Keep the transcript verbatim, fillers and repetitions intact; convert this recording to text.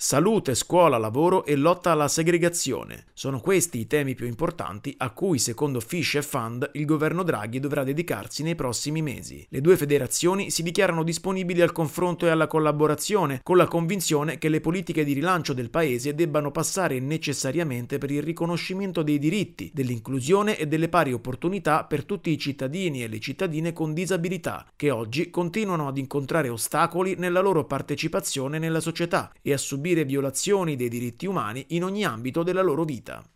Salute, scuola, lavoro e lotta alla segregazione. Sono questi i temi più importanti a cui, secondo Fish e Fund, il governo Draghi dovrà dedicarsi nei prossimi mesi. Le due federazioni si dichiarano disponibili al confronto e alla collaborazione, con la convinzione che le politiche di rilancio del paese debbano passare necessariamente per il riconoscimento dei diritti, dell'inclusione e delle pari opportunità per tutti i cittadini e le cittadine con disabilità, che oggi continuano ad incontrare ostacoli nella loro partecipazione nella società e a subire violazioni dei diritti umani in ogni ambito della loro vita.